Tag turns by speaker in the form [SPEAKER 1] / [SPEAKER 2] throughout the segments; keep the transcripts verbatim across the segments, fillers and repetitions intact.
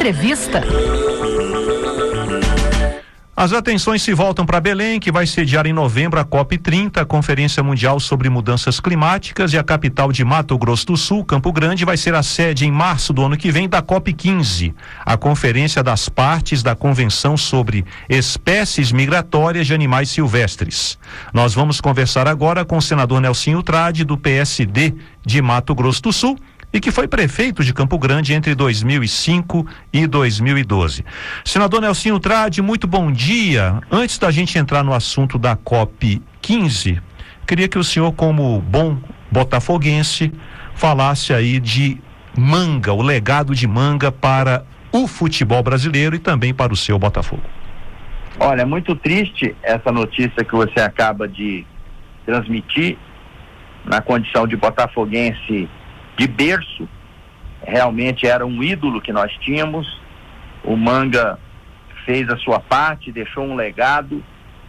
[SPEAKER 1] Entrevista.
[SPEAKER 2] As atenções se voltam para Belém, que vai sediar em novembro a COP trinta, a Conferência Mundial sobre Mudanças Climáticas, e a capital de Mato Grosso do Sul, Campo Grande, vai ser a sede em março do ano que vem da COP quinze, a Conferência das Partes da Convenção sobre Espécies Migratórias de Animais Silvestres. Nós vamos conversar agora com o senador Nelsinho Trade, do P S D de Mato Grosso do Sul, e que foi prefeito de Campo Grande entre dois mil e cinco e dois mil e doze. Senador Nelsinho Trade, muito bom dia. Antes da gente entrar no assunto da COP quinze, queria que o senhor, como bom botafoguense, falasse aí de Manga, o legado de Manga para o futebol brasileiro e também para o seu Botafogo.
[SPEAKER 3] Olha, é muito triste essa notícia que você acaba de transmitir. Na condição de botafoguense de berço, realmente era um ídolo que nós tínhamos. O Manga fez a sua parte, deixou um legado,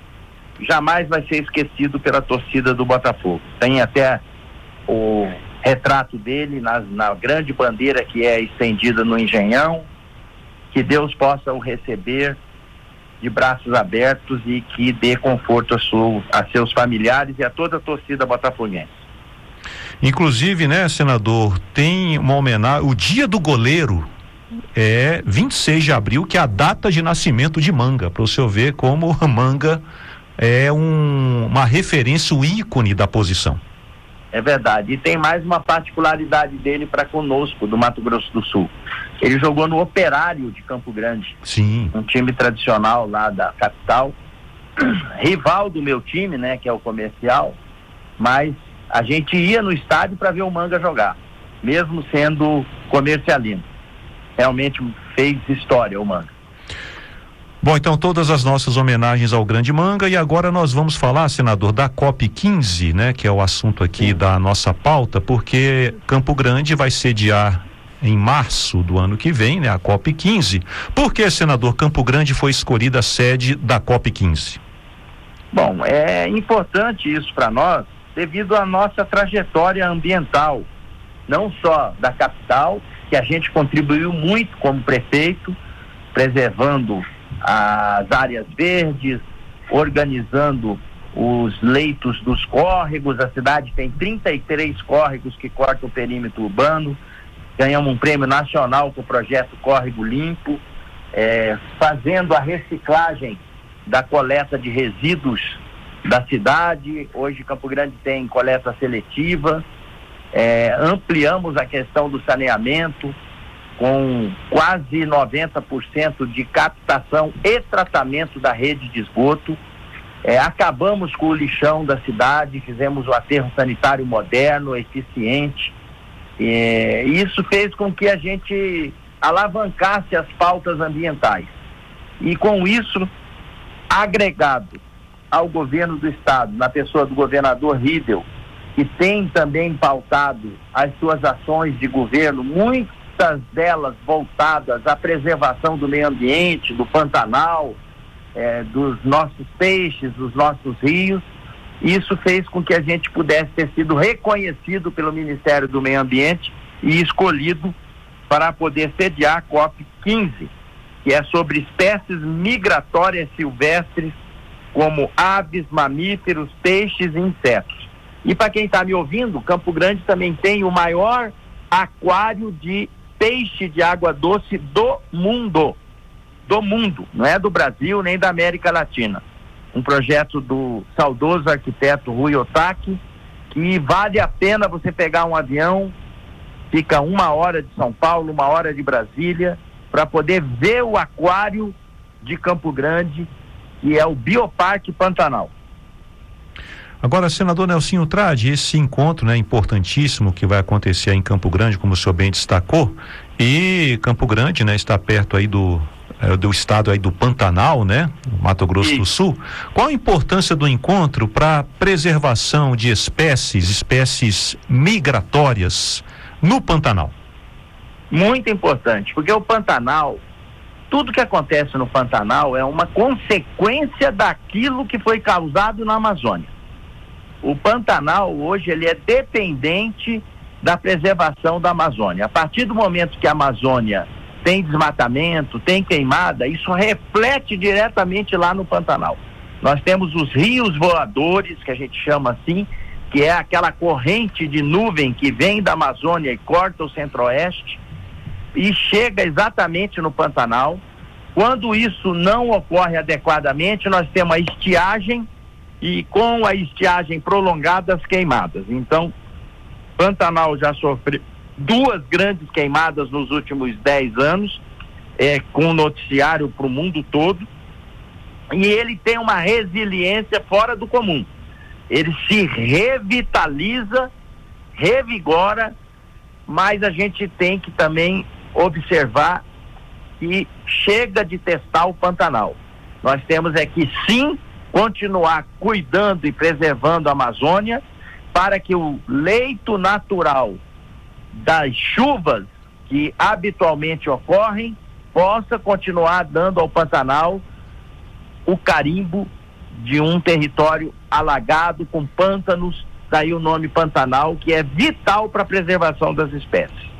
[SPEAKER 3] jamais vai ser esquecido pela torcida do Botafogo. Tem até o retrato dele na, na grande bandeira que é estendida no Engenhão. Que Deus possa o receber de braços abertos e que dê conforto a, sua, a seus familiares e a toda a torcida botafoguense.
[SPEAKER 2] Inclusive, né, senador, tem uma homenagem, o dia do goleiro é vinte e seis de abril, que é a data de nascimento de Manga, para o senhor ver como Manga é um, uma referência, um ícone da posição.
[SPEAKER 3] É verdade, e tem mais uma particularidade dele para conosco, do Mato Grosso do Sul. Ele jogou no Operário de Campo Grande.
[SPEAKER 2] Sim.
[SPEAKER 3] Um time tradicional lá da capital, rival do meu time, né, que é o Comercial, mas a gente ia no estádio para ver o Manga jogar, mesmo sendo comercialino. Realmente fez história o Manga.
[SPEAKER 2] Bom, então todas as nossas homenagens ao grande Manga, e agora nós vamos falar, senador, da COP quinze, né, que é o assunto aqui Sim. da nossa pauta, porque Campo Grande vai sediar em março do ano que vem, né, a COP quinze. Por que, senador, Campo Grande foi escolhida a sede da COP quinze?
[SPEAKER 3] Bom, é importante isso para nós, devido à nossa trajetória ambiental, não só da capital, que a gente contribuiu muito como prefeito, preservando as áreas verdes, organizando os leitos dos córregos. A cidade tem trinta e três córregos que cortam o perímetro urbano. Ganhamos um prêmio nacional com o projeto Córrego Limpo, é, fazendo a reciclagem da coleta de resíduos da cidade. Hoje Campo Grande tem coleta seletiva, é, ampliamos a questão do saneamento com quase noventa por cento de captação e tratamento da rede de esgoto, é, acabamos com o lixão da cidade, fizemos o aterro sanitário moderno, eficiente, é, isso fez com que a gente alavancasse as pautas ambientais, e com isso, agregado ao governo do estado, na pessoa do governador Riedel, que tem também pautado as suas ações de governo, muitas delas voltadas à preservação do meio ambiente, do Pantanal, eh, dos nossos peixes, dos nossos rios. Isso fez com que a gente pudesse ter sido reconhecido pelo Ministério do Meio Ambiente e escolhido para poder sediar a COP quinze, que é sobre espécies migratórias silvestres, como aves, mamíferos, peixes e insetos. E para quem está me ouvindo, Campo Grande também tem o maior aquário de peixe de água doce do mundo. Do mundo, não é do Brasil nem da América Latina. Um projeto do saudoso arquiteto Rui Otaki, que vale a pena você pegar um avião, fica uma hora de São Paulo, uma hora de Brasília, para poder ver o aquário de Campo Grande, que é o Bioparque Pantanal.
[SPEAKER 2] Agora, senador Nelsinho Trade, esse encontro, né, importantíssimo que vai acontecer em Campo Grande, como o senhor bem destacou, e Campo Grande, né, está perto aí do, é, do estado aí do Pantanal, né, Mato Grosso do Sul. Qual a importância do encontro para a preservação de espécies, espécies migratórias no Pantanal?
[SPEAKER 3] Muito importante, porque o Pantanal, tudo que acontece no Pantanal é uma consequência daquilo que foi causado na Amazônia. O Pantanal hoje ele é dependente da preservação da Amazônia. A partir do momento que a Amazônia tem desmatamento, tem queimada, isso reflete diretamente lá no Pantanal. Nós temos os rios voadores, que a gente chama assim, que é aquela corrente de nuvem que vem da Amazônia e corta o centro-oeste e chega exatamente no Pantanal. Quando isso não ocorre adequadamente, nós temos a estiagem e com a estiagem prolongada as queimadas. Então, Pantanal já sofreu duas grandes queimadas nos últimos dez anos, é, com noticiário para o mundo todo, e ele tem uma resiliência fora do comum. Ele se revitaliza, revigora, mas a gente tem que também observar que chega de testar o Pantanal. Nós temos é que sim continuar cuidando e preservando a Amazônia para que o leito natural das chuvas que habitualmente ocorrem possa continuar dando ao Pantanal o carimbo de um território alagado com pântanos, daí o nome Pantanal, que é vital para a preservação das espécies.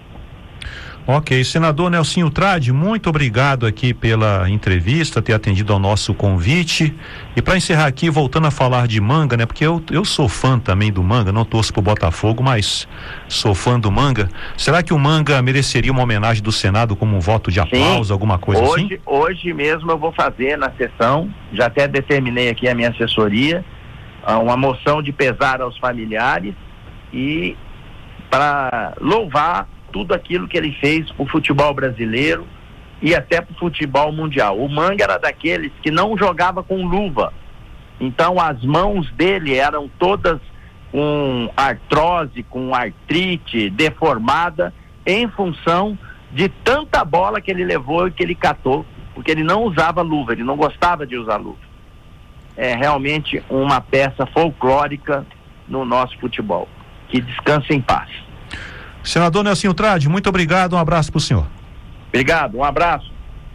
[SPEAKER 2] Ok, senador Nelsinho Trade, muito obrigado aqui pela entrevista, ter atendido ao nosso convite. E para encerrar aqui, voltando a falar de Manga, né? Porque eu, eu sou fã também do Manga, não torço pro Botafogo, mas sou fã do Manga. Será que o Manga mereceria uma homenagem do Senado como um voto de aplauso, Sim, alguma coisa
[SPEAKER 3] hoje,
[SPEAKER 2] assim?
[SPEAKER 3] Hoje mesmo eu vou fazer na sessão, já até determinei aqui a minha assessoria, uma moção de pesar aos familiares e para louvar tudo aquilo que ele fez pro futebol brasileiro e até pro futebol mundial. O Manga era daqueles que não jogava com luva, então as mãos dele eram todas com artrose, com artrite, deformada, em função de tanta bola que ele levou e que ele catou, porque ele não usava luva, ele não gostava de usar luva. É realmente uma peça folclórica no nosso futebol. Que descanse em paz.
[SPEAKER 2] Senador Nelsinho Trade, muito obrigado, um abraço para o senhor.
[SPEAKER 3] Obrigado, um abraço.